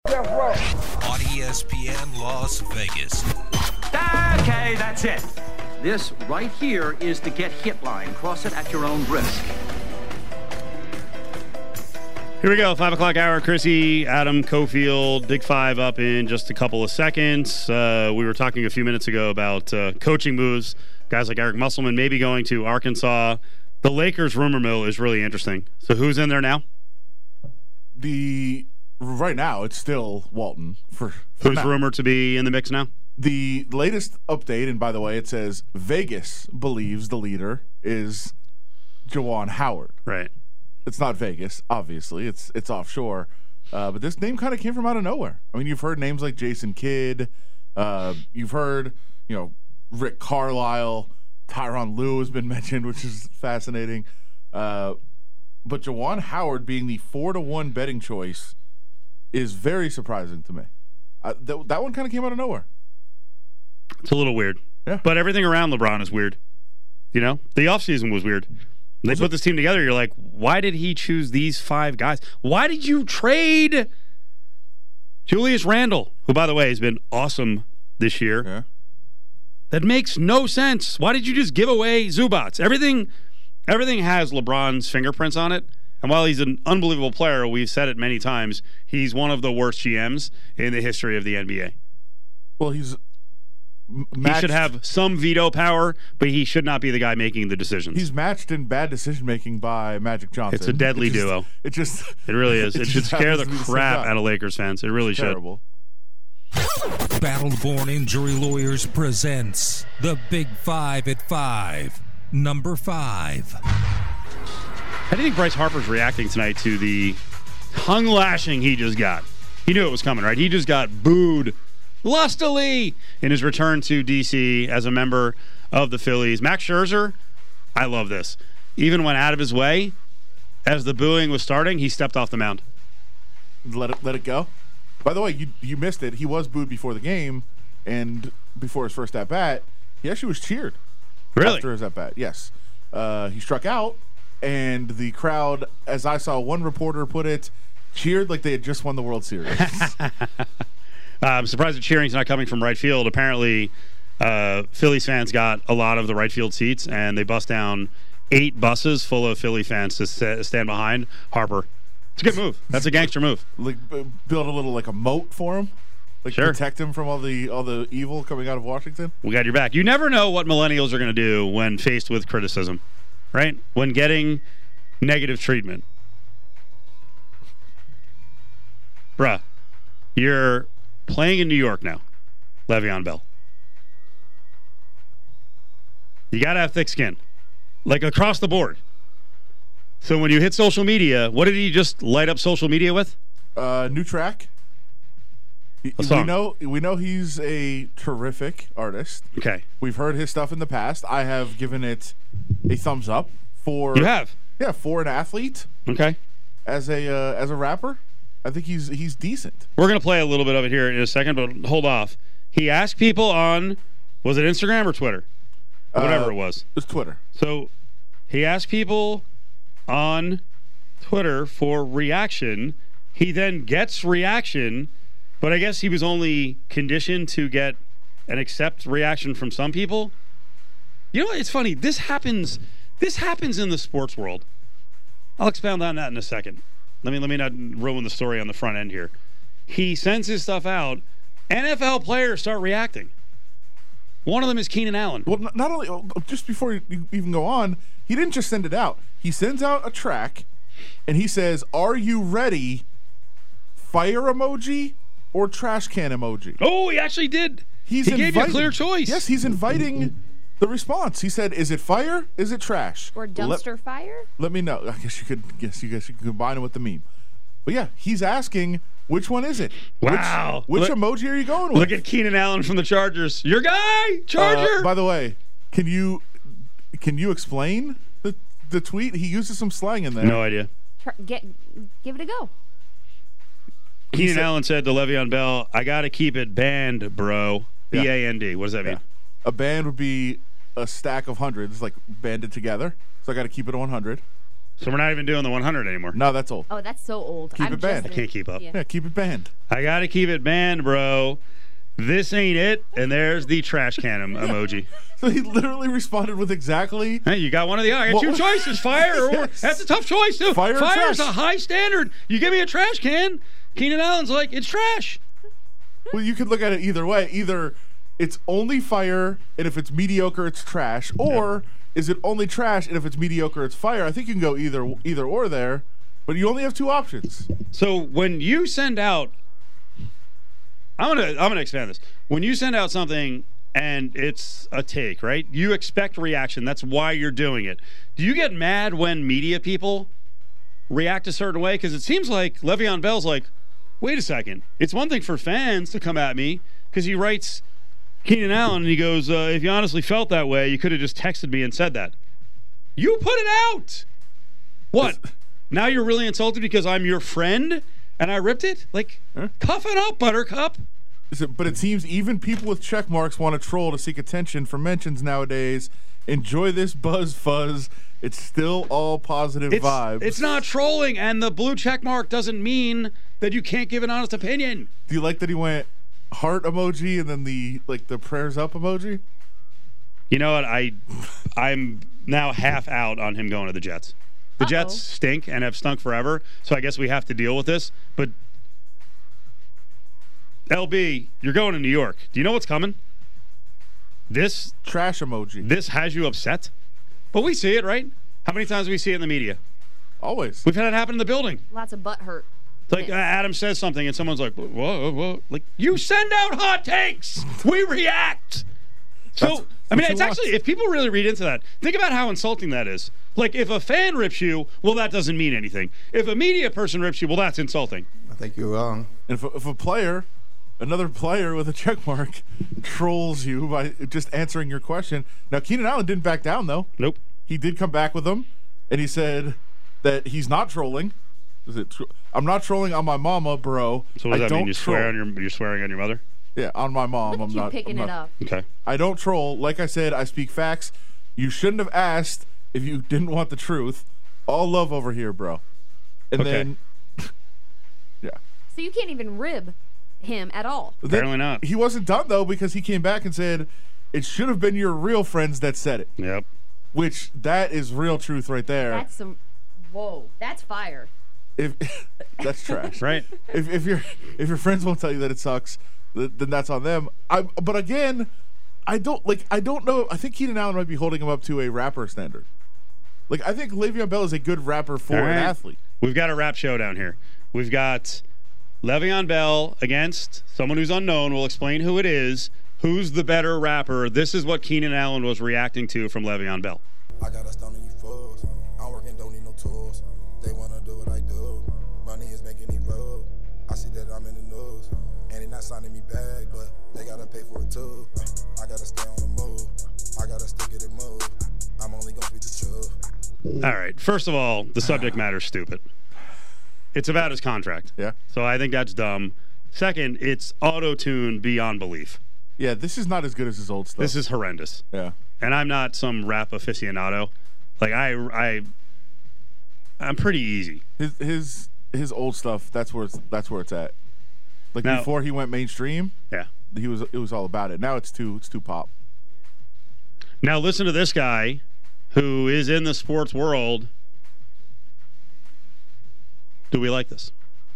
Death Row. On ESPN Las Vegas. Okay, that's it. This right here is the get hit line. Cross it at your own risk. Here we go, 5 o'clock hour. Chrissy, Adam, Cofield, Big Five up in just a couple of seconds. We were talking a few minutes ago about coaching moves. Guys like Eric Musselman maybe going to Arkansas. The Lakers rumor mill is really interesting. So who's in there now? Right now, it's still Walton. Who's rumored to be in the mix now? The latest update, and by the way, it says Vegas believes the leader is Juwan Howard. Right. It's not Vegas, obviously. It's offshore. But this name kind of came from out of nowhere. I mean, you've heard names like Jason Kidd. You've heard, Rick Carlisle. Tyronn Lue has been mentioned, which is fascinating. But Juwan Howard being the 4-1 betting choice is very surprising to me. That one kind of came out of nowhere. It's a little weird. Yeah. But everything around LeBron is weird. The offseason was weird. They put this team together. You're like, why did he choose these 5 guys? Why did you trade Julius Randle, who, by the way, has been awesome this year? Yeah. That makes no sense. Why did you just give away Zubats? Everything has LeBron's fingerprints on it. And while he's an unbelievable player, we've said it many times, he's one of the worst GMs in the history of the NBA. Well, he should have some veto power, but he should not be the guy making the decisions. He's matched in bad decision-making by Magic Johnson. It's a deadly duo. It really is. It should scare the crap out of Lakers fans. It really should. Terrible. Battleborn Injury Lawyers presents the Big Five at 5. Number 5. How do you think Bryce Harper's reacting tonight to the tongue lashing he just got? He knew it was coming, right? He just got booed lustily in his return to D.C. as a member of the Phillies. Max Scherzer, I love this. Even went out of his way as the booing was starting. He stepped off the mound. Let it go. By the way, you missed it. He was booed before the game, and before his first at-bat, he actually was cheered. Really? After his at-bat, yes. He struck out, and the crowd, as I saw one reporter put it, cheered like they had just won the World Series. I'm surprised the cheering's not coming from right field. Apparently, Phillies fans got a lot of the right field seats, and they bust down 8 buses full of Philly fans to stand behind Harper. It's a good move. That's a gangster move. Like build a little a moat for him, protect him from all the evil coming out of Washington. We got your back. You never know what millennials are going to do when faced with criticism, right? When getting negative treatment. Bruh, you're playing in New York now, Le'Veon Bell. You got to have thick skin, across the board. So when you hit social media, what did he just light up social media with? New track. We know he's a terrific artist. Okay. We've heard his stuff in the past. I have given it a thumbs up for. You have? Yeah, for an athlete. Okay. As a rapper, I think he's decent. We're gonna play a little bit of it here in a second, but hold off. He asked people on, was it Instagram or Twitter? Whatever it was. It was Twitter. So he asked people on Twitter for reaction. He then gets reaction, but I guess he was only conditioned to get and accept reaction from some people. You know what? It's funny. This happens in the sports world. I'll expound on that in a second. Let me not ruin the story on the front end here. He sends his stuff out. NFL players start reacting. One of them is Keenan Allen. Well, not only, just before you even go on, he didn't just send it out. He sends out a track, and he says, "Are you ready? Fire emoji or trash can emoji?" Oh, he actually did. He gave you a clear choice. Yes, he's inviting the response. He said, "Is it fire? Is it trash? Or dumpster fire?" Let me know. I guess you could combine it with the meme. But yeah, he's asking, which one is it? Wow. Which emoji are you going with? Look at Keenan Allen from the Chargers. Your guy, Charger. By the way, can you explain the tweet? He uses some slang in there. No idea. Give it a go. Keenan Allen said to Le'Veon Bell, "I got to keep it banned, bro." B-A-N-D. What does that mean? A band would be a stack of hundreds, banded together. So I got to keep it 100. So we're not even doing the 100 anymore. No, that's old. Oh, that's so old. Keep it banned. I can't keep up. Yeah, keep it banned. I got to keep it banned, bro. This ain't it. And there's the trash can emoji. So he literally responded with exactly. Hey, you got one of the other. I got two choices, fire or Yes. That's a tough choice, too. Fire or Fire's trash? a high standard. You give me a trash can, Keenan Allen's like, it's trash. Well, you could look at it either way. Either it's only fire, and if it's mediocre, it's trash, or is it only trash, and if it's mediocre, it's fire? I think you can go either or there, but you only have two options. So when you send out, I'm gonna expand this. When you send out something and it's a take, right? You expect reaction. That's why you're doing it. Do you get mad when media people react a certain way? Because it seems like Le'Veon Bell's like, wait a second. It's one thing for fans to come at me because he writes Keenan Allen and he goes, if you honestly felt that way, you could have just texted me and said that. You put it out. What? Now you're really insulted because I'm your friend and I ripped it? Like, cuff it up, Buttercup. But it seems even people with check marks want to troll to seek attention for mentions nowadays. Enjoy this buzz fuzz. It's still all positive vibes. It's not trolling, and the blue check mark doesn't mean that you can't give an honest opinion. Do you like that he went heart emoji and then the prayers up emoji? You know what? I'm now half out on him going to the Jets. The Jets stink and have stunk forever, so I guess we have to deal with this. But LB, you're going to New York. Do you know what's coming? This trash emoji. This has you upset? But we see it, right? How many times do we see it in the media? Always. We've had it happen in the building. Lots of butt hurt. It's like Adam says something and someone's like, whoa. Like, you send out hot takes. We react. So, I mean, it's actually, if people really read into that, think about how insulting that is. Like, if a fan rips you, well, that doesn't mean anything. If a media person rips you, well, that's insulting. I think you're wrong. And if a player, another player with a check mark, trolls you by just answering your question. Now, Keenan Allen didn't back down, though. Nope. He did come back with them, and he said that he's not trolling. I'm not trolling on my mama, bro. So what does that mean? You're swearing on your mother? Yeah, on my mom. Look at you picking it up. Okay. I don't troll. Like I said, I speak facts. You shouldn't have asked if you didn't want the truth. All love over here, bro. And then, yeah. So you can't even rib him at all. Apparently not. He wasn't done, though, because he came back and said, it should have been your real friends that said it. Yep. Which, that is real truth right there. That's some, whoa, that's fire. That's trash. Right. If your friends won't tell you that it sucks, then that's on them. But again, I don't know. I think Keenan Allen might be holding him up to a rapper standard. Like, I think Le'Veon Bell is a good rapper for an athlete. We've got a rap showdown here. We've got Le'Veon Bell against someone who's unknown. We'll explain who it is. Who's the better rapper? This is what Keenan Allen was reacting to from Le'Veon Bell. I got a stone in you fools. I'm working, don't need no tools. They want to do what I do. Money is making me broke. I see that I'm in the news. And they not signing me back, but they got to pay for it too. I got to stay on the move. I got to stick it and move. I'm only going to speak the truth. All right. First of all, the subject matter is stupid. It's about his contract. Yeah. So I think that's dumb. Second, it's auto-tuned beyond belief. Yeah, this is not as good as his old stuff. This is horrendous. Yeah. And I'm not some rap aficionado. Like, I'm pretty easy. His old stuff, that's where it's at. Like, now, before he went mainstream, yeah, it was all about it. Now it's too pop. Now listen to this guy who is in the sports world. Do we like this?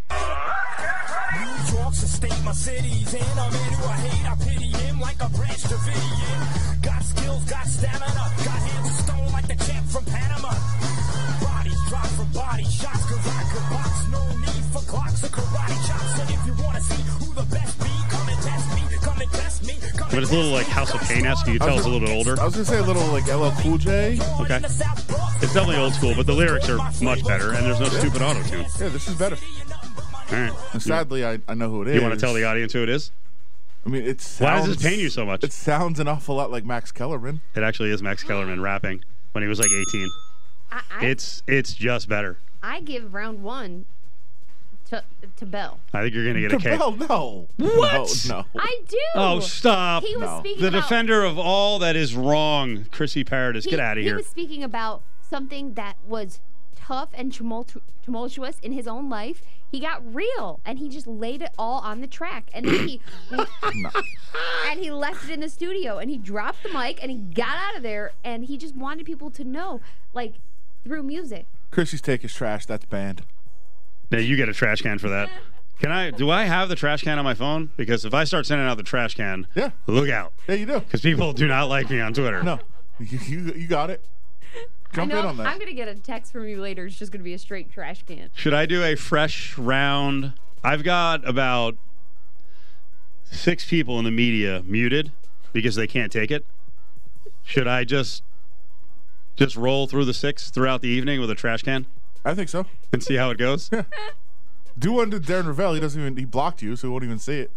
New York's a state, my city's in. A man who I hate, I pity him like a Branch Davidian. Got skills, got stamina, got hands of stone like the champ from Panama. Bodies drop for body shots, cause I could box. No need for clocks or karate chops. So if you wanna see who the best be, come and test me, come and test me. But it's a little like House of Pain-esque. You tell it's a little bit older. I was gonna say a little like LL Cool J. Okay. It's definitely old school, but the lyrics are much better, and there's no stupid auto-tune. Yeah, this is better. All right. And sadly, I know who it is. You want to tell the audience who it is? I mean, it sounds... Why does this pain you so much? It sounds an awful lot like Max Kellerman. It actually is Max Kellerman rapping when he was like 18. It's just better. I give round one to Bell. I think you're going to get a K. Bell, no. What? No. I do. Oh, stop. He was speaking the about... defender of all that is wrong, Chrissy Paradis. Get out of here. He was speaking about something that was tough and tumultuous in his own life, he got real and he just laid it all on the track. And then he and he left it in the studio and he dropped the mic and he got out of there and he just wanted people to know, like, through music. Chrissy's take is trash. That's banned. Yeah, you get a trash can for that. Do I have the trash can on my phone? Because if I start sending out the trash can, Yeah. look out. Yeah, you do. Because people do not like me on Twitter. No, you got it. Jump I know, in on that. I'm going to get a text from you later. It's just going to be a straight trash can. Should I do a fresh round? I've got about 6 people in the media muted because they can't take it. Should I just roll through the 6 throughout the evening with a trash can I think so. and see how it goes? Do one to Darren Ravel. He blocked you, so he won't even see it.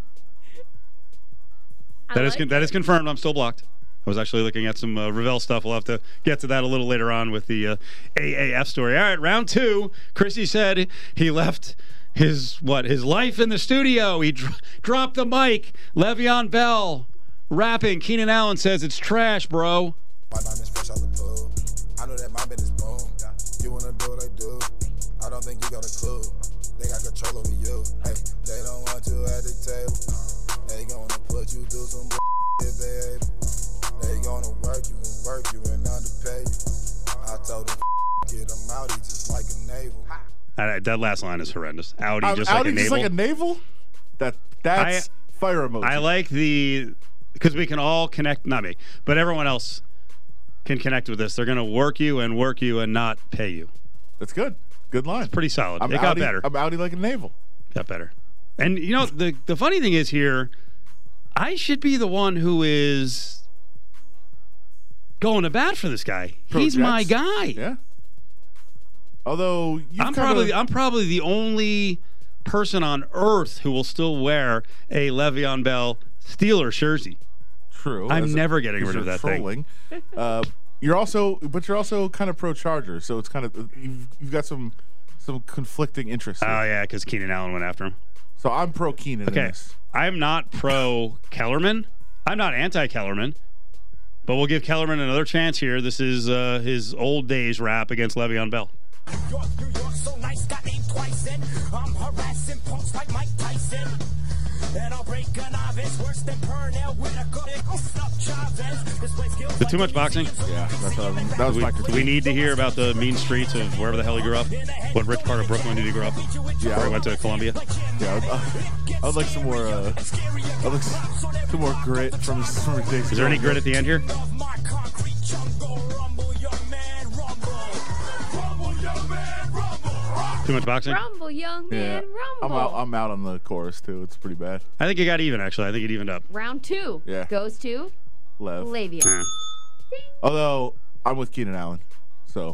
I like That is it. confirmed. I'm still blocked. I was actually looking at some Ravel stuff. We'll have to get to that a little later on with the AAF story. All right, round 2. Chrissy said he left his life in the studio. He dropped the mic. Le'Veon Bell rapping. Keenan Allen says it's trash, bro. My diamonds fresh out the pool. I know that my business boom. You wanna do what I do? I don't think you got a clue. They got control over you. Hey, they don't want you at the table. They gonna put you through some if they able. They gonna work you and underpay you. I told them get them out, he just like a navel. That last line is horrendous. Audi just Audi like a navel. just like a navel? That's fire emoji. I like because we can all connect, not me, but everyone else can connect with this. They're going to work you and not pay you. That's good. Good line. Pretty solid. It got Audi, better. I'm Audi like a navel. Got better. And, you know, the funny thing is here, I should be the one who is going to bat for this guy. He's my guy. Yeah. Although I'm probably the only person on earth who will still wear a Le'Veon Bell Steelers jersey. True. I'm never getting rid of that thing. You're also kind of pro Chargers, so it's kind of you've got some conflicting interests. Oh yeah, because Keenan Allen went after him. So I'm pro Keenan. Okay, in this. I'm not pro Kellerman. I'm not anti Kellerman, but we'll give Kellerman another chance here. This is his old days rap against Le'Veon Bell. New York, so nice, got named twice in. I'm harassing punks like Mike Tyson. And I'll break a novice worse than Pernell Whitaker. Is it too much boxing? Yeah, that was my critique. Do we need to hear about the mean streets of wherever the hell he grew up? What rich part of Brooklyn did he grow up? Before he went to Columbia? Yeah, I would like some more. Some more grit from his days. Is there any grit at the end here? Too much boxing? Rumble, young man, rumble. I'm out on the chorus too. It's pretty bad. I think it got even, actually. I think it evened up. Round 2 goes to Le'Veon. Yeah. Although I'm with Keenan Allen, so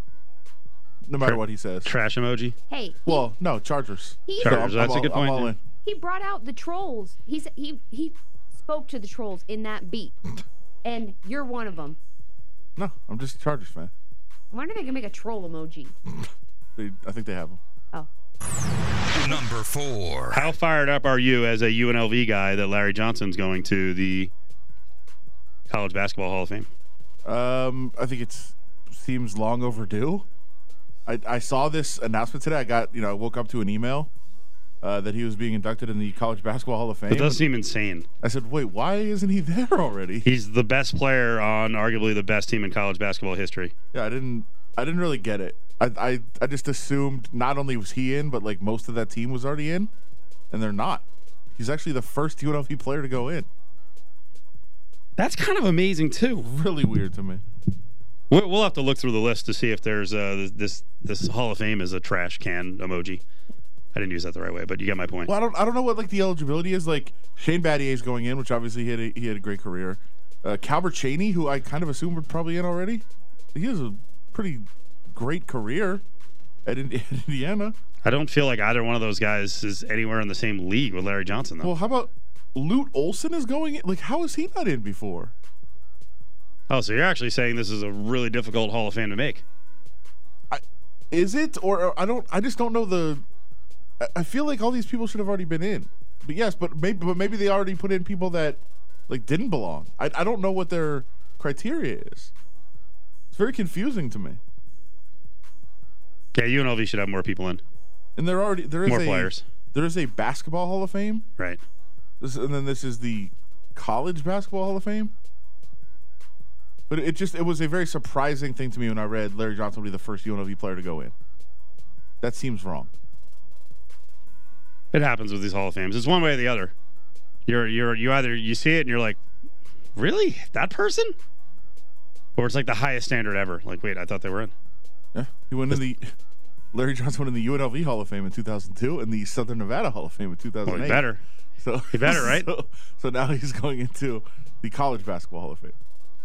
no matter what he says. Trash emoji? Hey. Well, no, Chargers. Chargers, that's a good point. I'm all in. He brought out the trolls. He spoke to the trolls in that beat, and you're one of them. No, I'm just a Chargers fan. I wonder if they can make a troll emoji. I think they have them. Oh. Number 4. How fired up are you as a UNLV guy that Larry Johnson's going to the College Basketball Hall of Fame? I think it seems long overdue. I saw this announcement today. I woke up to an email that he was being inducted in the College Basketball Hall of Fame. It does seem insane. I said, wait, why isn't he there already? He's the best player on arguably the best team in college basketball history. Yeah, I didn't really get it. I just assumed not only was he in, but like most of that team was already in, and they're not. He's actually the first UNLV player to go in. That's kind of amazing too. Really weird to me. We'll have to look through the list to see if there's this Hall of Fame is a trash can emoji. I didn't use that the right way, but you get my point. Well, I don't know what like the eligibility is. Like Shane Battier's going in, which obviously he had a great career. Calbert Chaney, who I kind of assumed were probably in already. He has a pretty great career at Indiana. I don't feel like either one of those guys is anywhere in the same league with Larry Johnson, though. Well, how about Lute Olson is going in? Like, how is he not in before? Oh, so you're actually saying this is a really difficult Hall of Fame to make? Is it? Or I just don't know I feel like all these people should have already been in. But yes, but maybe they already put in people that like didn't belong. I don't know what their criteria is. It's very confusing to me. Yeah, UNLV should have more people in. And there is More players. There is a basketball Hall of Fame. Right. And then this is the College Basketball Hall of Fame. But it was a very surprising thing to me when I read Larry Johnson will be the first UNLV player to go in. That seems wrong. It happens with these Hall of Fames. It's one way or the other. You either see it and you're like, really? That person? Or it's like the highest standard ever. Like, wait, I thought they were in. Yeah. He went in Larry Johnson went in the UNLV Hall of Fame in 2002 and the Southern Nevada Hall of Fame in 2008. Well, he better. So he better, right? So now he's going into the College Basketball Hall of Fame.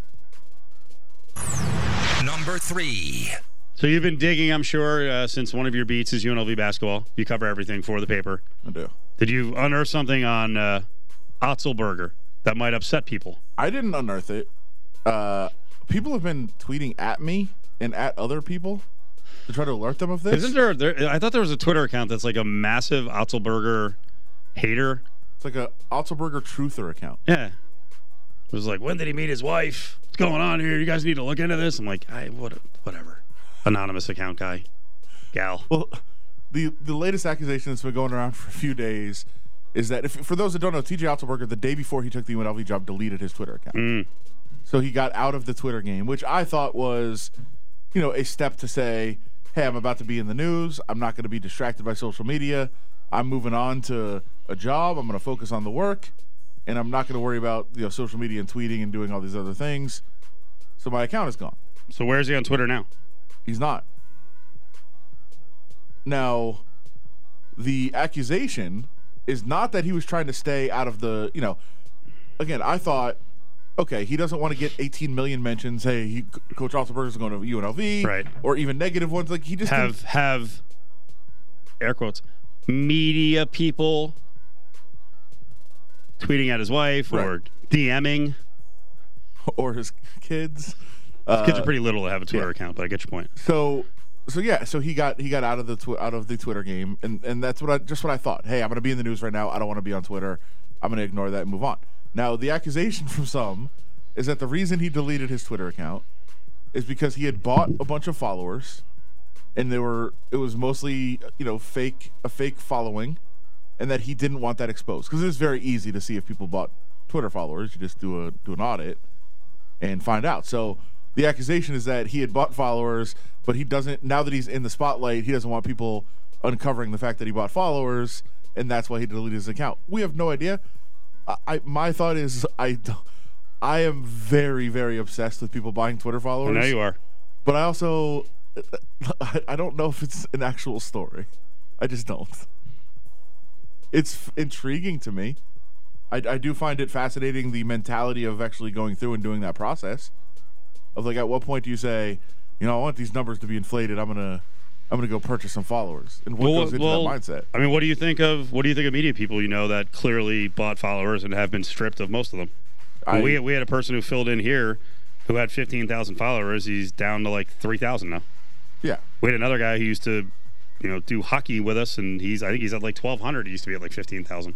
Number 3. So you've been digging, I'm sure, since one of your beats is UNLV basketball. You cover everything for the paper. I do. Did you unearth something on Otzelberger that might upset people? I didn't unearth it. People have been tweeting at me and at other people to try to alert them of this. Isn't there? I thought there was a Twitter account that's like a massive Otzelberger hater. It's like a Otzelberger truther account. Yeah. It was like, when did he meet his wife? What's going on here? You guys need to look into this. I'm like, whatever. Anonymous account guy. Gal. Well, the latest accusation that's been going around for a few days is that, for those that don't know, TJ Otzelberger, the day before he took the UNLV job, deleted his Twitter account. So he got out of the Twitter game, which I thought was, a step to say, hey, I'm about to be in the news. I'm not going to be distracted by social media. I'm moving on to a job. I'm going to focus on the work, and I'm not going to worry about social media and tweeting and doing all these other things. So my account is gone. So where is he on Twitter now? He's not. Now, the accusation is not that he was trying to stay out of the, again, I thought, okay, he doesn't want to get 18 million mentions. Hey, Coach Otzelberger is going to UNLV, right? Or even negative ones. Like he just have air quotes media people tweeting at his wife, right, or DMing, or his kids. His kids are pretty little to have a Twitter account, but I get your point. So he got out of the Twitter game, and that's what I thought. Hey, I'm going to be in the news right now. I don't want to be on Twitter. I'm going to ignore that and move on. Now, the accusation from some is that the reason he deleted his Twitter account is because he had bought a bunch of followers, and it was mostly a fake following, and that he didn't want that exposed because it's very easy to see if people bought Twitter followers. You just do an audit and find out. So the accusation is that he had bought followers, but he doesn't. Now that he's in the spotlight, he doesn't want people uncovering the fact that he bought followers, and that's why he deleted his account. We have no idea. My thought is I am very, very obsessed with people buying Twitter followers. I know you are. But I also I don't know if it's an actual story. I just don't. It's intriguing to me. I do find it fascinating, the mentality of actually going through and doing that process. Of like, at what point do you say, I want these numbers to be inflated. I'm gonna go purchase some followers. And what goes into that mindset? I mean, what do you think of media people that clearly bought followers and have been stripped of most of them? We had a person who filled in here who had 15,000 followers. He's down to like 3,000 now. Yeah. We had another guy who used to, do hockey with us, and I think he's at like 1,200. He used to be at like 15,000.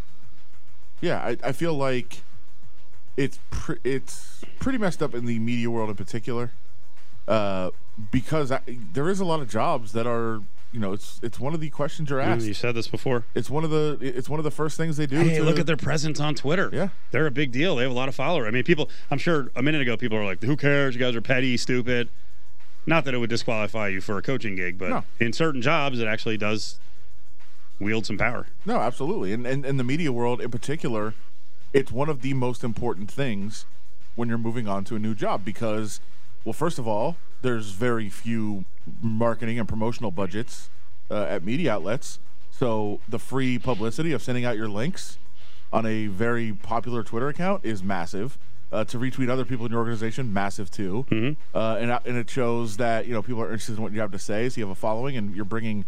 Yeah, I feel like it's pretty messed up in the media world in particular, because there is a lot of jobs that are, it's one of the questions you're asked. You said this before. It's one of the first things they do. Hey, look at their presence on Twitter. Yeah, they're a big deal. They have a lot of followers. I mean, people. I'm sure a minute ago people are like, "Who cares? You guys are petty, stupid." Not that it would disqualify you for a coaching gig, but in certain jobs, it actually does wield some power. No, absolutely. And in the media world in particular, it's one of the most important things when you're moving on to a new job because, well, first of all, there's very few marketing and promotional budgets at media outlets. So the free publicity of sending out your links on a very popular Twitter account is massive. To retweet other people in your organization, massive too. Mm-hmm. And it shows that people are interested in what you have to say. So you have a following, and you're bringing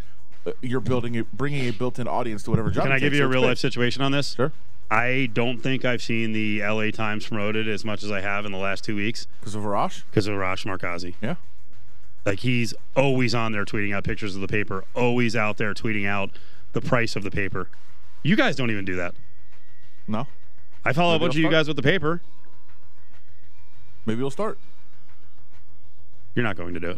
a built-in audience to whatever job. Can I give you a real-life situation on this? Sure. I don't think I've seen the LA Times promoted as much as I have in the last 2 weeks. Because of Arash? Because of Arash Markazi. Yeah. Like, he's always on there tweeting out pictures of the paper, always out there tweeting out the price of the paper. You guys don't even do that. No. I follow a bunch of you guys with the paper. Maybe we'll start. You're not going to do it.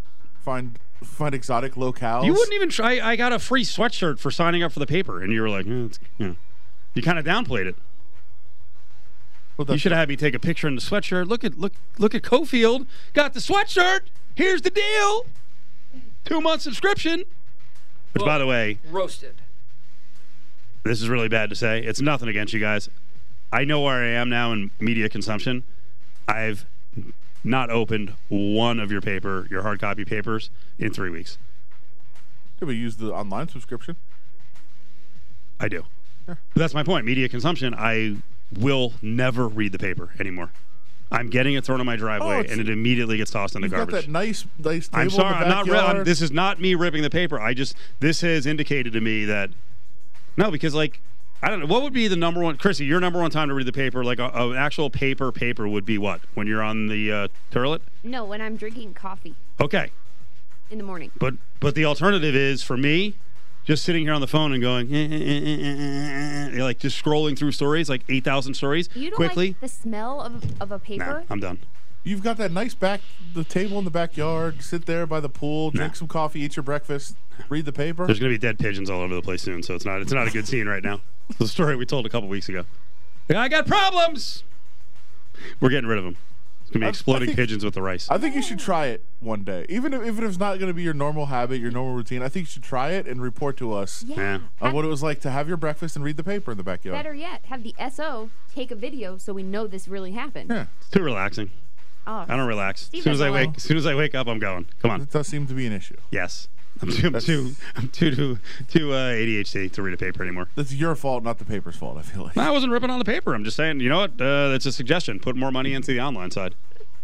find exotic locales. You wouldn't even try. I got a free sweatshirt for signing up for the paper, and you were like, you kind of downplayed it. Well, You should have had me take a picture in the sweatshirt. Look at Cofield. Got the sweatshirt. Here's the deal. 2-month subscription. Which, by the way, Roasted. this is really bad to say. It's nothing against you guys. I know where I am now in media consumption. I've not opened one of your hard copy papers in 3 weeks. Could we use the online subscription? I do. But that's my point. Media consumption, I will never read the paper anymore. I'm getting it thrown in my driveway, and it immediately gets tossed in the You've garbage. got that nice table I'm sorry. in the I'm not. backyard. This is not me ripping the paper. This has indicated to me that no, because I don't know what would be the number one. Chrissy, your number one time to read the paper, like an actual paper would be what? When you're on the toilet? No, when I'm drinking coffee Okay, in the morning. but the alternative is for me, just sitting here on the phone and going, like just scrolling through stories, like 8,000 stories You don't quickly. like the smell of a paper? Nah, I'm done. You've got that nice the table in the backyard. Sit there by the pool, drink some coffee, eat your breakfast, read the paper. There's going to be dead pigeons all over the place soon, so it's not a good scene right now. It's the story we told a couple weeks ago. I got problems. We're getting rid of them. It's going to be exploding pigeons with the rice. I think you should try it one day, even if it's not going to be your normal habit, your normal routine. I think you should try it and report to us Yeah. on what it was like to have your breakfast and read the paper in the backyard. Better yet, have the SO take a video so we know this really happened. Yeah, It's too relaxing. Oh, I don't relax. As Steve soon as I doesn't wake up, I'm going. Come on. it does seem to be an issue. Yes. I'm too ADHD to read a paper anymore. That's your fault, not the paper's fault. I feel like. I wasn't ripping on the paper. I'm just saying, you know what? That's a suggestion. Put more money into the online side.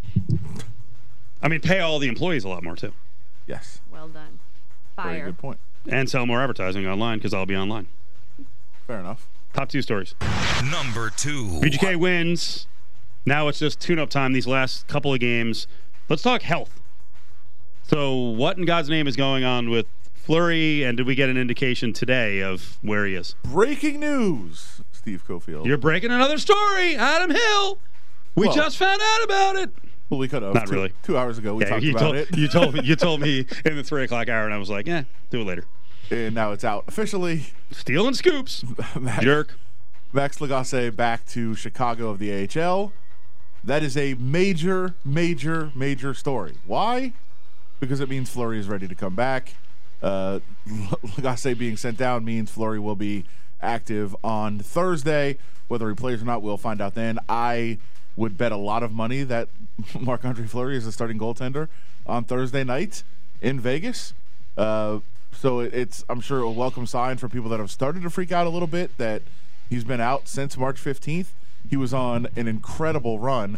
I mean, pay all the employees a lot more too, Yes, well done. very Fire. good point. and sell more advertising online because I'll be online. Fair enough. Top 2 stories. Number 2. VGK wins. Now it's just tune-up time these last couple of games. Let's talk health. So what in God's name is going on with Fleury, and did we get an indication today of where he is? Breaking news, Steve Cofield. You're breaking another story. Adam Hill. We Well- just found out about it. Well, we could have. Not really. 2 hours ago, we talked you about told, it. You told me in the 3 o'clock hour, and I was like, do it later. And now it's out officially. Stealing scoops. Jerk. Max Lagasse back to Chicago of the AHL. That is a major, major, major story. Why? Because it means Fleury is ready to come back. Lagasse being sent down means Fleury will be active on Thursday. Whether he plays or not, we'll find out then. I would bet a lot of money that Marc-Andre Fleury is the starting goaltender on Thursday night in Vegas. So it's, I'm sure, a welcome sign for people that have started to freak out a little bit that he's been out since March 15th. He was on an incredible run,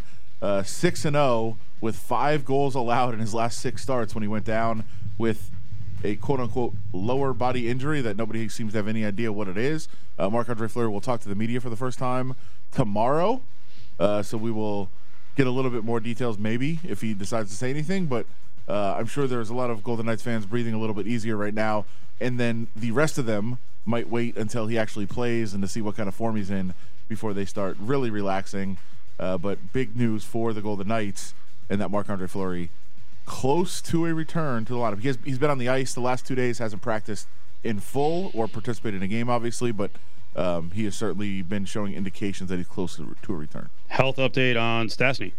6-0 with 5 goals allowed in his last 6 starts when he went down with a quote-unquote lower body injury that nobody seems to have any idea what it is. Marc-Andre Fleury will talk to the media for the first time tomorrow, so we will get a little bit more details maybe if he decides to say anything, but I'm sure there's a lot of Golden Knights fans breathing a little bit easier right now, and then the rest of them might wait until he actually plays and to see what kind of form he's in before they start really relaxing. But big news for the Golden Knights, and that Marc-Andre Fleury close to a return to the lineup. He's been on the ice the last 2 days, hasn't practiced in full or participated in a game, obviously, but he has certainly been showing indications that he's close to a return. Health update on Stastny.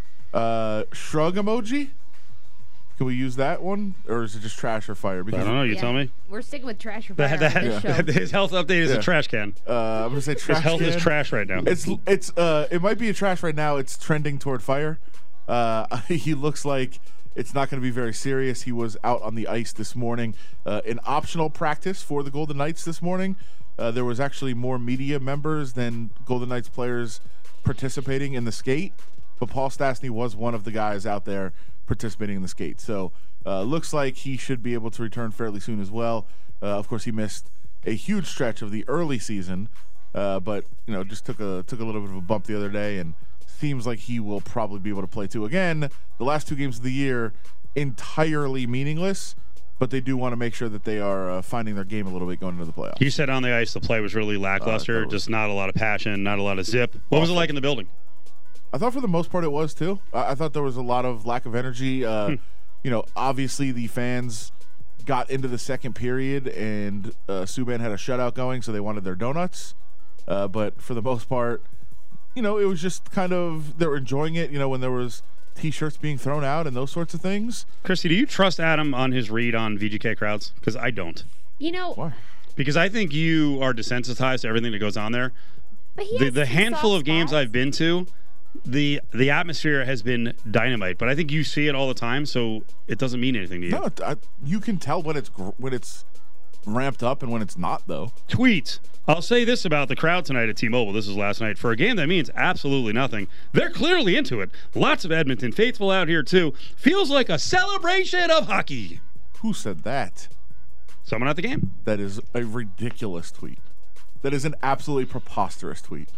Shrug emoji? Can we use that one, or is it just trash or fire? I Because don't know. You Yeah. tell me. We're sticking with trash or fire on this show. His health update is a trash can. I'm gonna say trash. His health is can. trash right now. It might be a trash right now. It's trending toward fire. He looks like it's not going to be very serious. He was out on the ice this morning in optional practice for the Golden Knights this morning. There was actually more media members than Golden Knights players participating in the skate, but Paul Stastny was one of the guys out there participating in the skate. So looks like he should be able to return fairly soon as well. Of course, he missed a huge stretch of the early season, but just took a little bit of a bump the other day, and seems like he will probably be able to play too. Again, the last 2 games of the year entirely meaningless, but they do want to make sure that they are finding their game a little bit going into the playoffs. You said on the ice the play was really lackluster, Totally. just not a lot of passion, not a lot of zip. What was it like in the building? I thought for the most part it was too. I thought there was a lot of lack of energy. obviously the fans got into the second period and Subban had a shutout going, so they wanted their donuts. But for the most part, it was just kind of, they were enjoying it, when there was T-shirts being thrown out and those sorts of things. Christy, do you trust Adam on his read on VGK crowds? Because I don't. Why? Because I think you are desensitized to everything that goes on there. But he has The some handful soft of games spots. I've been to, the atmosphere has been dynamite. But I think you see it all the time, so it doesn't mean anything to you. No, you can tell when it's ramped up and when it's not, though. Tweet. I'll say this about the crowd tonight at T-Mobile. This was last night. For a game that means absolutely nothing, they're clearly into it. Lots of Edmonton faithful out here, too. Feels like a celebration of hockey. Who said that? Someone at the game. That is a ridiculous tweet. That is an absolutely preposterous tweet.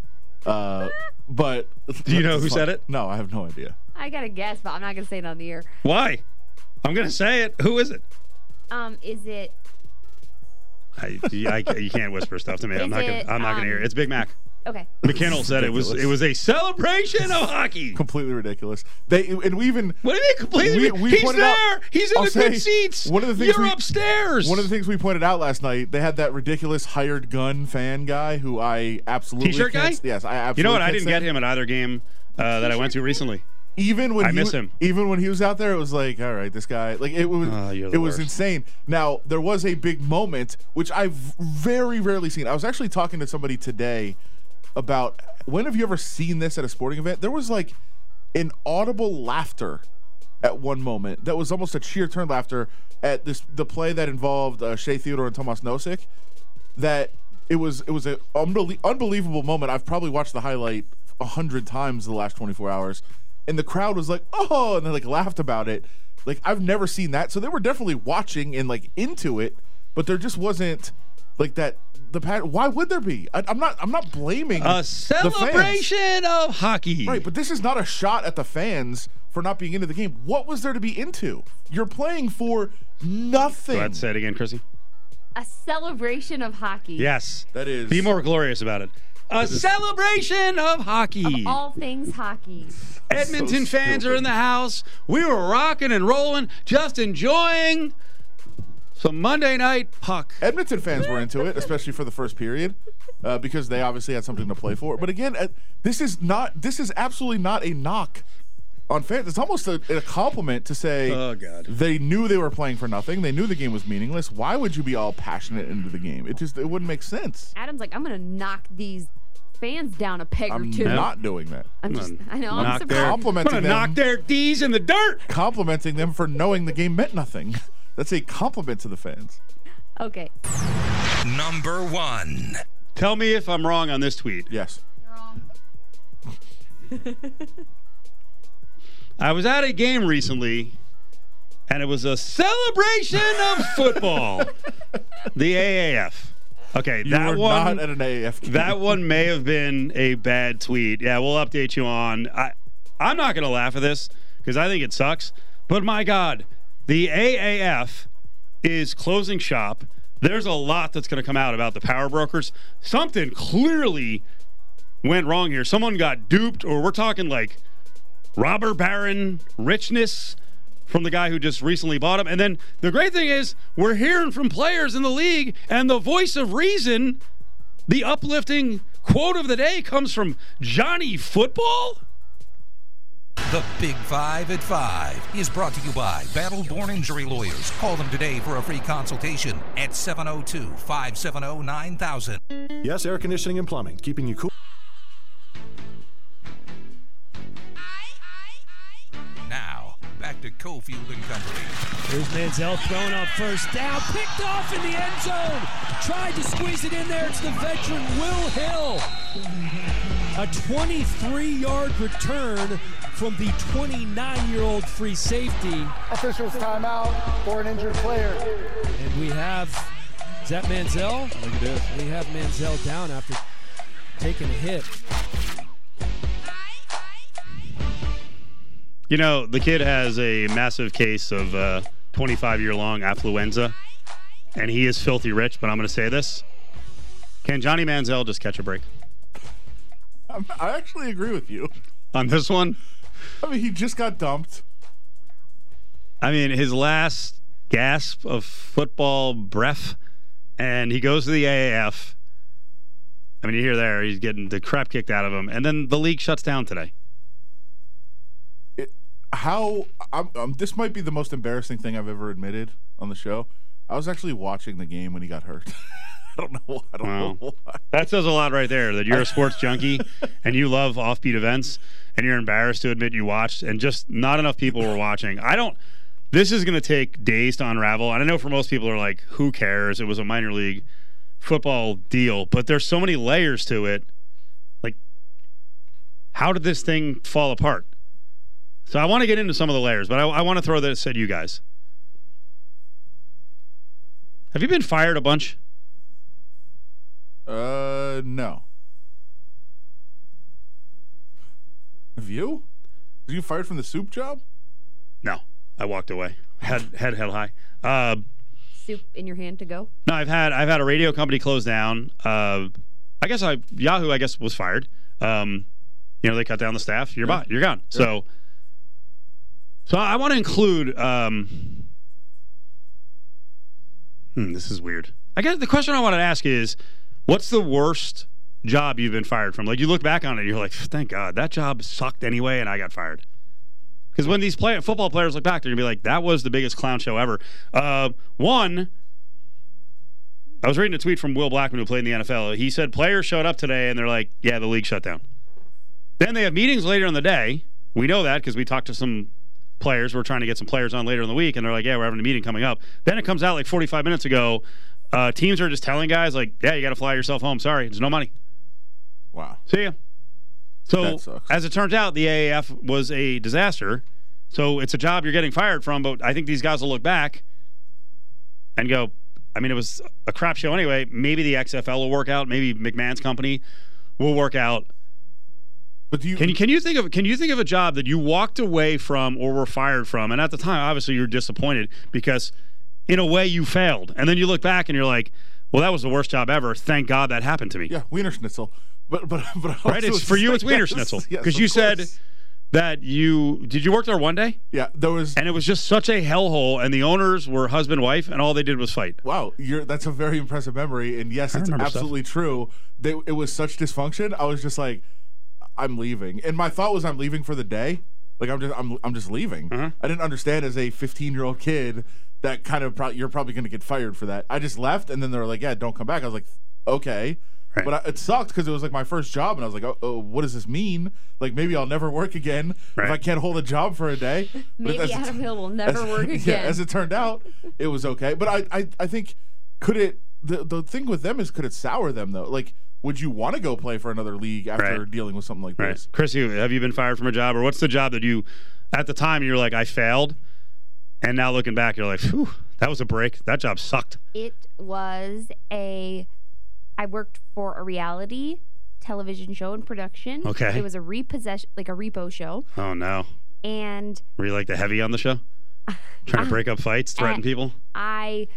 But Do you know who said it? No, I have no idea. I got to guess, but I'm not going to say it on the air. Why? I'm going to say it. Who is it? Is it... You can't whisper stuff to me. I'm not gonna hear it. It's Big Mac. Okay. McKinnell said it was a celebration of hockey. Completely ridiculous. What do you mean completely? He's pointed there. out, He's in I'll the say, good seats. One of the things You're upstairs. One of the things we pointed out last night, they had that ridiculous hired gun fan guy who I absolutely T-shirt guy. Yes, I absolutely. You know what? I can't didn't stand. get him at either game that I went to recently. Even when I miss him. Even when he was out there, it was like, all right, this guy, like it was, you're the it was worst. insane. Now there was a big moment which I've very rarely seen. I was actually talking to somebody today about when have you ever seen this at a sporting event? There was like an audible laughter at one moment that was almost a cheer turn laughter at the play that involved Shea Theodore and Tomas Nosek. That it was an unbelievable moment. I've probably watched the highlight 100 times the last 24 hours. And the crowd was like, oh, and they like laughed about it. Like, I've never seen that. So they were definitely watching and like into it, but there just wasn't like that. Why would there be? I'm not blaming A the celebration fans. of hockey. Right, but this is not a shot at the fans for not being into the game. What was there to be into? You're playing for nothing. Go ahead and say it again, Chrissy. A celebration of hockey. Yes. That is. Be more glorious about it. A celebration of hockey. Of all things hockey. Edmonton So fans are stupid. in the house. We were rocking and rolling, just enjoying some Monday night puck. Edmonton fans were into it, especially for the first period, because they obviously had something to play for. But again, this is absolutely not a knock on fans. It's almost a compliment to say, Oh, God. they knew they were playing for nothing. They knew the game was meaningless. Why would you be all passionate into the game? It wouldn't make sense. Adam's like, I'm going to knock these fans down a peg I'm or two. not doing that. I know. I'm Knock surprised. their, I'm Complimenting gonna them. knock their D's in the dirt. Complimenting them for knowing the game meant nothing. That's a compliment to the fans. Okay. Number 1. Tell me if I'm wrong on this tweet. Yes. I was at a game recently, and it was a celebration of football. The AAF. Okay, You that were one. not at an AAF game. That one may have been a bad tweet. Yeah, we'll update you on. I'm not going to laugh at this because I think it sucks. But my God, the AAF is closing shop. There's a lot that's going to come out about the power brokers. Something clearly went wrong here. Someone got duped, or we're talking like robber baron richness from the guy who just recently bought him. And then the great thing is we're hearing from players in the league, and the voice of reason, the uplifting quote of the day comes from Johnny Football. The Big 5 at 5 is brought to you by Battle Born Injury Lawyers. Call them today for a free consultation at 702-570-9000. Yes, air conditioning and plumbing, keeping you cool. Now, back to Cofield and Company. Here's Manziel throwing on first down, picked off in the end zone. Tried to squeeze it in there. It's the veteran Will Hill. A 23-yard return from the 29-year-old free safety. Officials timeout for an injured player. And we have, is that Manziel? I think it is. We have Manziel down after taking a hit. You know, the kid has a massive case of 25-year-long affluenza, and he is filthy rich, but I'm going to say this. Can Johnny Manziel just catch a break? I actually agree with you. On this one? I mean, he just got dumped. I mean, his last gasp of football breath, and he goes to the AAF. I mean, you hear there, he's getting the crap kicked out of him, and then the league shuts down today. This might be the most embarrassing thing I've ever admitted on the show. I was actually watching the game when he got hurt. I don't know why. That says a lot right there, that you're a sports junkie and you love offbeat events and you're embarrassed to admit you watched and just not enough people were watching. This is going to take days to unravel. And I know for most people are like, who cares? It was a minor league football deal. But there's so many layers to it. Like, how did this thing fall apart? So I want to get into some of the layers, but I want to throw this at you guys. Have you been fired a bunch? No. Have you? Were you fired from the soup job? No, I walked away. Head held high. Soup in your hand to go? No, I've had a radio company close down. Yahoo was fired. They cut down the staff. You're gone. Yeah. So I want to include. This is weird. I guess the question I wanted to ask is, what's the worst job you've been fired from? Like, you look back on it, and you're like, thank God that job sucked anyway, and I got fired. Because when these football players look back, they're gonna be like, that was the biggest clown show ever. One, I was reading a tweet from Will Blackman, who played in the NFL. He said players showed up today, and they're like, yeah, the league shut down. Then they have meetings later in the day. We know that because we talked to some players. We're trying to get some players on later in the week, and they're like, yeah, we're having a meeting coming up. Then it comes out like 45 minutes ago. Teams are just telling guys, like, yeah, you got to fly yourself home. Sorry, there's no money. Wow. See ya. So, as it turns out, the AAF was a disaster. So, it's a job you're getting fired from, but I think these guys will look back and go, I mean, it was a crap show anyway. Maybe the XFL will work out. Maybe McMahon's company will work out. But do you can you think of a job that you walked away from or were fired from, and at the time, obviously, you're disappointed because in a way you failed, and then you look back and you're like, well, that was the worst job ever. Thank God that happened to me. Yeah, Wiener Schnitzel. But right, it's for you. It's Wiener Schnitzel because you said that did you work there one day? Yeah, there was, and it was just such a hellhole, and the owners were husband wife, and all they did was fight. Wow, that's a very impressive memory, and yes, it's absolutely true. It was such dysfunction. I was just like, I'm leaving, and my thought was I'm leaving for the day. Like I'm just leaving. Uh-huh. I didn't understand as a 15-year-old kid that kind of you're probably going to get fired for that. I just left, and then they were like, yeah, don't come back. I was like, okay. Right. But it sucked because it was like my first job, and I was like, oh, what does this mean? Like, maybe I'll never work again if I can't hold a job for a day. Maybe Adam Hill will never work again. Yeah, as it turned out, it was okay. But I think, the thing with them is, could it sour them, though? Like, would you want to go play for another league after dealing with something like this? Chris, have you been fired from a job, or what's the job that you, at the time, you're like, I failed, and now looking back, you're like, whew, that was a break. That job sucked. It was I worked for a reality television show in production. Okay. It was a repo show. Oh, no. And were you like the heavy on the show? Trying to break up fights, threaten people? I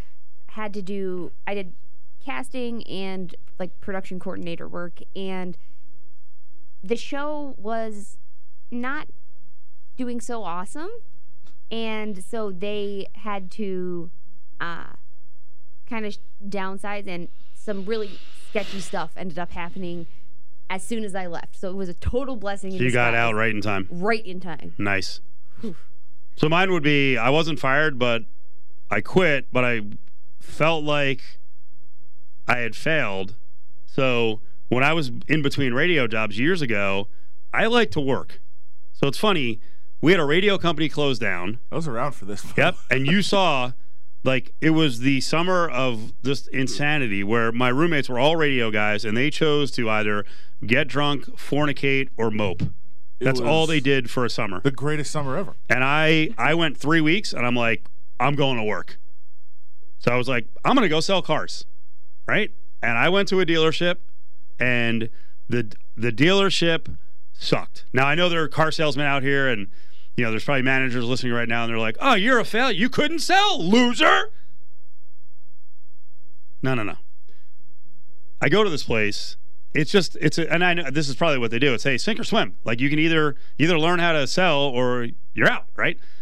did casting and like production coordinator work, and the show was not doing so awesome, and so they had to kind of downsize, and some really sketchy stuff ended up happening as soon as I left. So it was a total blessing. So you got out right in time. Right in time. Nice. So mine would be, I wasn't fired, but I quit, but I felt like I had failed. So when I was in between radio jobs years ago, I like to work. So it's funny, we had a radio company close down. I was around for this. Yep. And you saw, like, it was the summer of just insanity where my roommates were all radio guys, and they chose to either get drunk, fornicate, or mope. That's all they did for a summer. The greatest summer ever. And I went 3 weeks, and I'm like, I'm going to work. So I was like, I'm going to go sell cars, right? And I went to a dealership, and the dealership sucked. Now, I know there are car salesmen out here, and you know, there's probably managers listening right now, and they're like, oh, you're a failure. You couldn't sell, loser. No. I go to this place. And I know this is probably what they do. It's, hey, sink or swim. Like, you can either learn how to sell or you're out, right?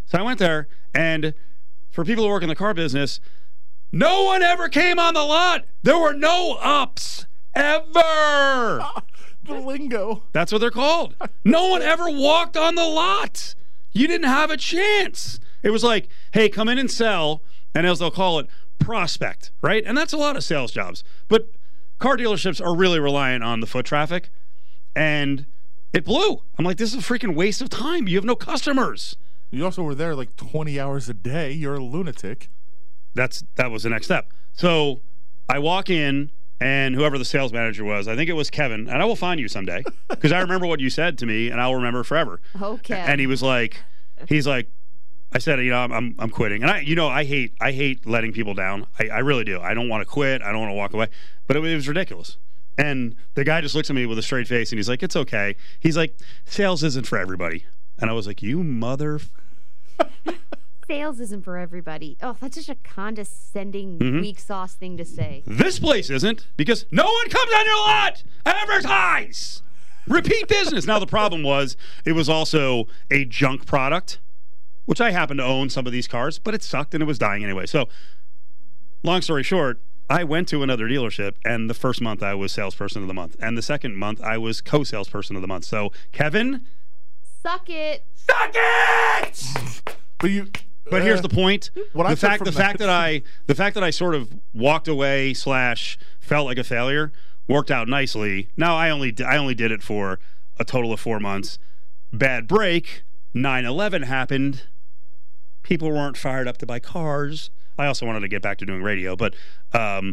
So I went there, and for people who work in the car business, no one ever came on the lot. There were no ups ever. The lingo. That's what they're called. No one ever walked on the lot. You didn't have a chance. It was like, hey, come in and sell, and as they'll call it, prospect, right? And that's a lot of sales jobs. But car dealerships are really reliant on the foot traffic, and it blew. I'm like, this is a freaking waste of time. You have no customers. You also were there like 20 hours a day. You're a lunatic. That was the next step. So I walk in, and whoever the sales manager was, I think it was Kevin, and I will find you someday because I remember what you said to me, and I'll remember forever. Okay. And he's like, I said, I'm quitting, and I hate letting people down. I really do. I don't want to quit. I don't want to walk away, but it was ridiculous. And the guy just looks at me with a straight face, and he's like, "It's okay." He's like, "Sales isn't for everybody," and I was like, "You mother." Sales isn't for everybody. Oh, that's just a condescending, weak sauce thing to say. This place isn't, because no one comes on your lot. Advertise. Repeat business. Now, the problem was it was also a junk product, which I happen to own some of these cars, but it sucked and it was dying anyway. So, long story short, I went to another dealership, and the first month I was salesperson of the month, and the second month I was co-salesperson of the month. So, Kevin, suck it. Suck it! But here's the point: the fact that I sort of walked away / felt like a failure worked out nicely. Now I only did it for a total of 4 months. Bad break. 9/11 happened. People weren't fired up to buy cars. I also wanted to get back to doing radio, but it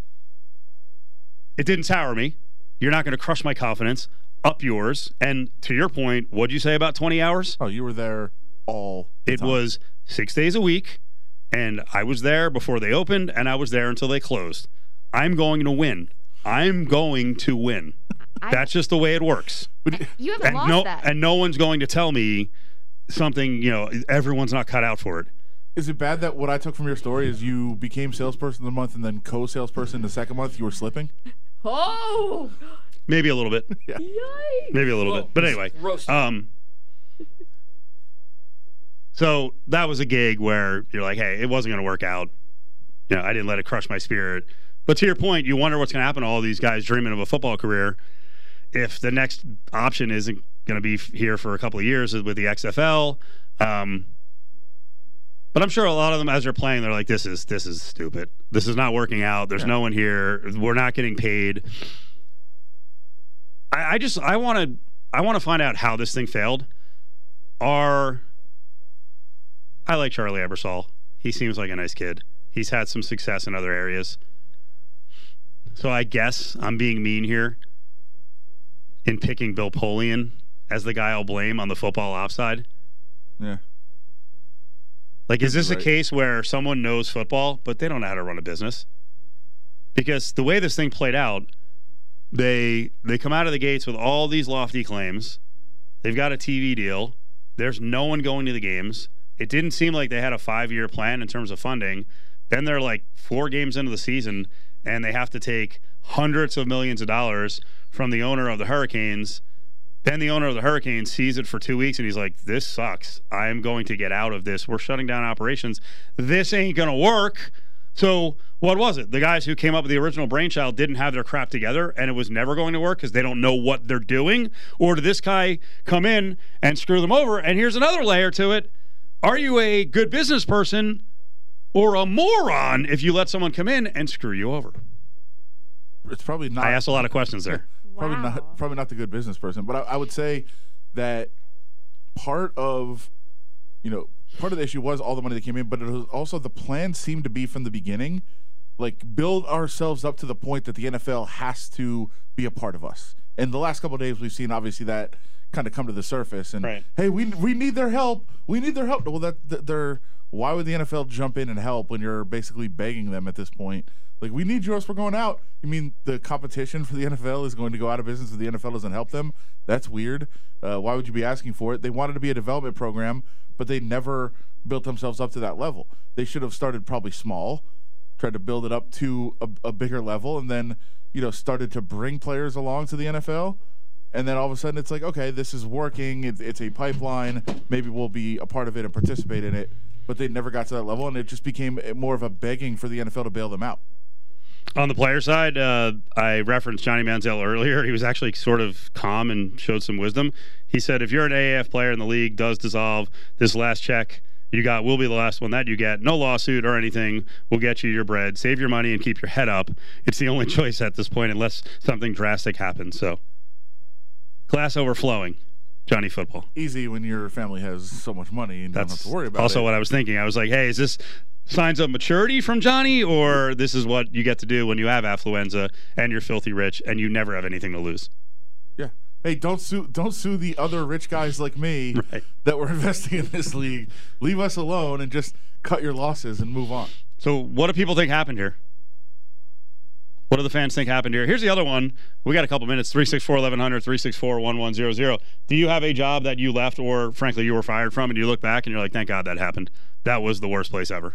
didn't sour me. You're not going to crush my confidence. Up yours. And to your point, what'd you say about 20 hours? Oh, you were there all the time. It was 6 days a week, and I was there before they opened, and I was there until they closed. I'm going to win. I'm going to win. That's just the way it works. You haven't lost that. And no one's going to tell me something, everyone's not cut out for it. Is it bad that what I took from your story is you became salesperson of the month and then co-salesperson the second month? You were slipping? Oh! Maybe a little bit. Yeah. Yikes. Maybe a little bit. But anyway. So that was a gig where you're like, hey, it wasn't going to work out. I didn't let it crush my spirit. But to your point, you wonder what's going to happen to all these guys dreaming of a football career if the next option isn't going to be here for a couple of years with the XFL. But I'm sure a lot of them, as they're playing, they're like, this is stupid. This is not working out. There's no one here. We're not getting paid. I want to find out how this thing failed. I like Charlie Ebersol. He seems like a nice kid. He's had some success in other areas. So I guess I'm being mean here in picking Bill Polian as the guy I'll blame on the football offside. Yeah. Like, is this a case where someone knows football, but they don't know how to run a business? Because the way this thing played out, they come out of the gates with all these lofty claims. They've got a TV deal. There's no one going to the games. It didn't seem like they had a 5-year plan in terms of funding. Then they're like 4 games into the season, and they have to take hundreds of millions of dollars from the owner of the Hurricanes. Then the owner of the Hurricanes sees it for 2 weeks, and he's like, this sucks. I'm going to get out of this. We're shutting down operations. This ain't going to work. So what was it? The guys who came up with the original brainchild didn't have their crap together, and it was never going to work because they don't know what they're doing? Or did this guy come in and screw them over? And here's another layer to it. Are you a good business person or a moron if you let someone come in and screw you over? It's probably not. I asked a lot of questions there. Probably not the good business person, but I would say that part of the issue was all the money that came in, but it was also the plan seemed to be from the beginning, like, build ourselves up to the point that the NFL has to be a part of us. And the last couple of days we've seen obviously that kind of come to the surface, and hey, we need their help. We need their help. Well, why would the NFL jump in and help when you're basically begging them at this point? Like, we need yours, we're going out. You mean the competition for the NFL is going to go out of business if the NFL doesn't help them? That's weird. Why would you be asking for it? They wanted to be a development program, but they never built themselves up to that level. They should have started probably small, tried to build it up to a bigger level, and then started to bring players along to the NFL. And then all of a sudden it's like, okay, this is working. It's a pipeline. Maybe we'll be a part of it and participate in it. But they never got to that level, and it just became more of a begging for the NFL to bail them out. On the player side, I referenced Johnny Manziel earlier. He was actually sort of calm and showed some wisdom. He said, if you're an AAF player and the league does dissolve, this last check you got will be the last one that you get. No lawsuit or anything will get you your bread. Save your money and keep your head up. It's the only choice at this point unless something drastic happens. So, glass overflowing. Johnny Football. Easy when your family has so much money and don't have to worry about it. Also what I was thinking. I was like, hey, is this signs of maturity from Johnny, or this is what you get to do when you have affluenza and you're filthy rich and you never have anything to lose? Yeah. Hey, don't sue the other rich guys like me that were investing in this league. Leave us alone and just cut your losses and move on. So what do people think happened here? What do the fans think happened here? Here's the other one. We got a couple minutes. 364-1100, 364-1100. Do you have a job that you left or, frankly, you were fired from, and you look back and you're like, thank God that happened? That was the worst place ever.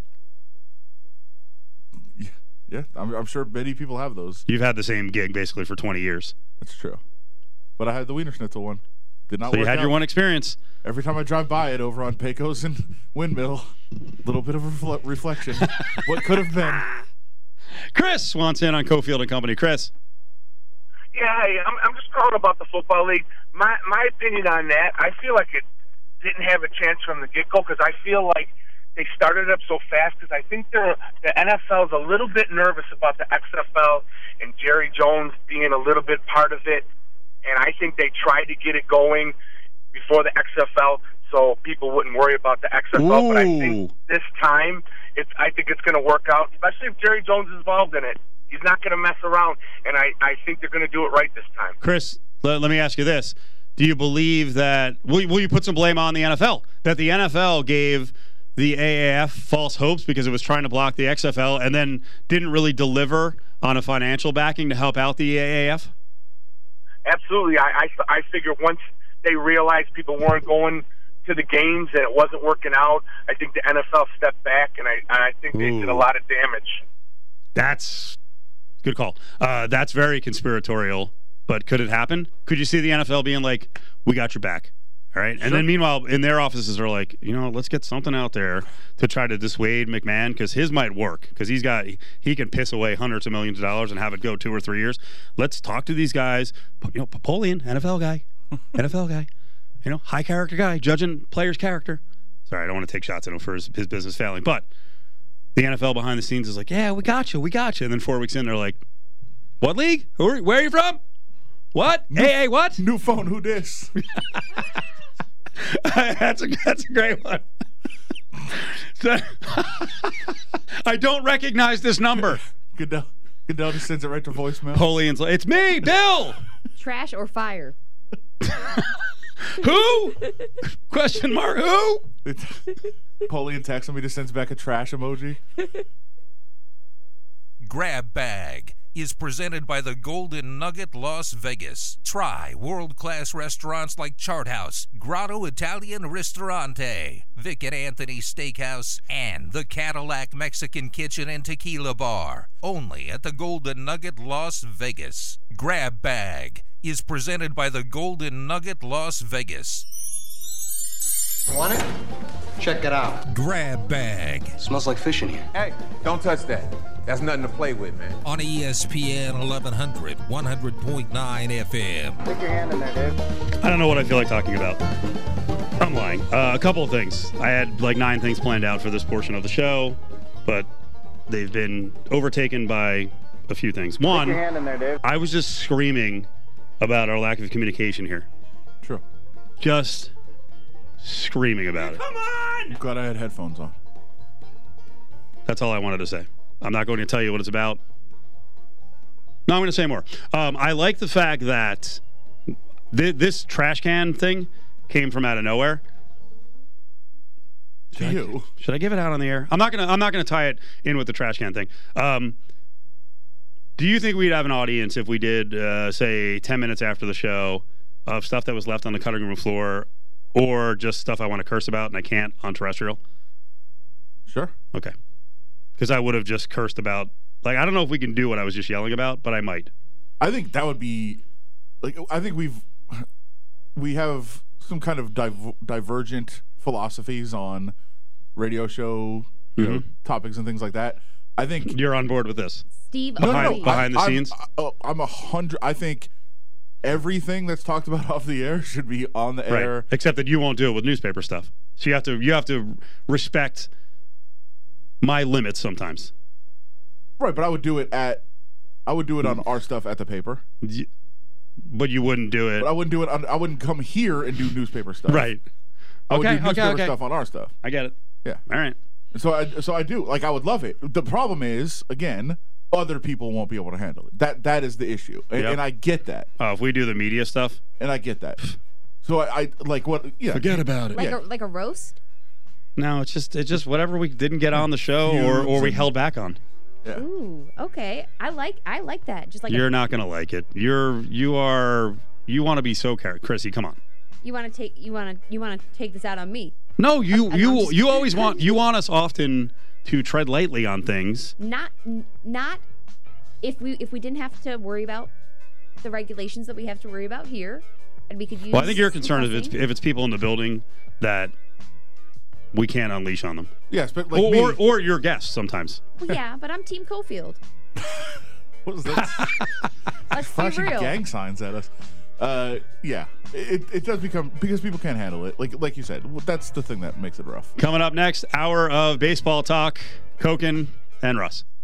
Yeah, I'm sure many people have those. You've had the same gig basically for 20 years. That's true. But I had the Wiener Schnitzel one. Did not work out. So you had your one experience. Every time I drive by it over on Pecos and Windmill, a little bit of a reflection. What could have been. Chris wants in on Cofield and Company. Chris. Yeah, hey, I'm just calling about the football league. My opinion on that, I feel like it didn't have a chance from the get-go because I feel like they started up so fast because I think the NFL is a little bit nervous about the XFL and Jerry Jones being a little bit part of it. And I think they tried to get it going before the XFL so people wouldn't worry about the XFL. Ooh. But I think this time, I think it's going to work out, especially if Jerry Jones is involved in it. He's not going to mess around, and I think they're going to do it right this time. Chris, let me ask you this. Do you believe that will you put some blame on the NFL? That the NFL gave the AAF false hopes because it was trying to block the XFL and then didn't really deliver on a financial backing to help out the AAF? Absolutely. I figure once they realized people weren't going to the games and it wasn't working out, I think the NFL stepped back, and I think they did a lot of damage. That's good call. That's very conspiratorial, but could it happen? Could you see the NFL being like, we got your back? All right. And then meanwhile, in their offices are like, let's get something out there to try to dissuade McMahon because his might work because he can piss away hundreds of millions of dollars and have it go 2 or 3 years. Let's talk to these guys. Napoleon, NFL guy, high character guy, judging players' character. Sorry, I don't want to take shots at him for his business failing, but the NFL behind the scenes is like, yeah, we got you. And then 4 weeks in, they're like, what league? Where are you from? What? Hey, what? New phone, who dis? That's a great one. I don't recognize this number. Goodell just sends it right to voicemail. Napoleon's like, it's me, Bill. Trash or fire? Who? Question mark. Who? Napoleon texts him. He just sends back a trash emoji. Grab Bag is presented by the Golden Nugget Las Vegas. Try world-class restaurants like Chart House, Grotto Italian Ristorante, Vic and Anthony Steakhouse, and the Cadillac Mexican Kitchen and Tequila Bar. Only at the Golden Nugget Las Vegas. Grab Bag is presented by the Golden Nugget Las Vegas. Want it? Check it out. Grab Bag. Smells like fish in here. Hey, don't touch that. That's nothing to play with, man. On ESPN 1100, 100.9 FM. Stick your hand in there, dude. I don't know what I feel like talking about. I'm lying. A couple of things. I had like 9 things planned out for this portion of the show, but they've been overtaken by a few things. One, Stick your hand in there, dude. I was just screaming about our lack of communication here. True. Just screaming about it. Come on! I'm glad I had headphones on. That's all I wanted to say. I'm not going to tell you what it's about. No, I'm going to say more. I like the fact that this trash can thing came from out of nowhere. Should I give it out on the air? I'm not gonna tie it in with the trash can thing. Do you think we'd have an audience if we did, say, 10 minutes after the show of stuff that was left on the cutting room floor, or just stuff I want to curse about and I can't on terrestrial? Sure. Okay. Because I would have just cursed about, like, I don't know if we can do what I was just yelling about, but I might. I think that would be, like, I think we've we have some kind of divergent philosophies on radio show topics and things like that. I think you're on board with this. Steve, behind the scenes. I'm 100. I think everything that's talked about off the air should be on the air, except that you won't do it with newspaper stuff. So you have to respect my limits sometimes. Right, but I would do it on our stuff at the paper. But you wouldn't do it. But I wouldn't do it. I wouldn't come here and do newspaper stuff. Right. I would do newspaper stuff on our stuff. I get it. Yeah. All right. So I do. Like, I would love it. The problem is, again, other people won't be able to handle it. That is the issue, and I get that. Oh, if we do the media stuff, and I get that. So I like what? Yeah. Forget about it. Like a roast. No, it's just whatever we didn't get on the show or we held back on. Yeah. Ooh, okay. I like that. Just like you're not gonna like it. You want to be so Chrissy. Come on. You want to take this out on me. No, you always want us often to tread lightly on things. Not if we didn't have to worry about the regulations that we have to worry about here, and we could use. Well, I think you're concerned if it's people in the building that we can't unleash on them. Yes, but like or your guests sometimes. Well, yeah, but I'm Team Cofield. What was that? Let's be flashing real. Gang signs at us. Yeah, it does become, because people can't handle it. Like you said, that's the thing that makes it rough. Coming up next, hour of baseball talk. Koken and Russ.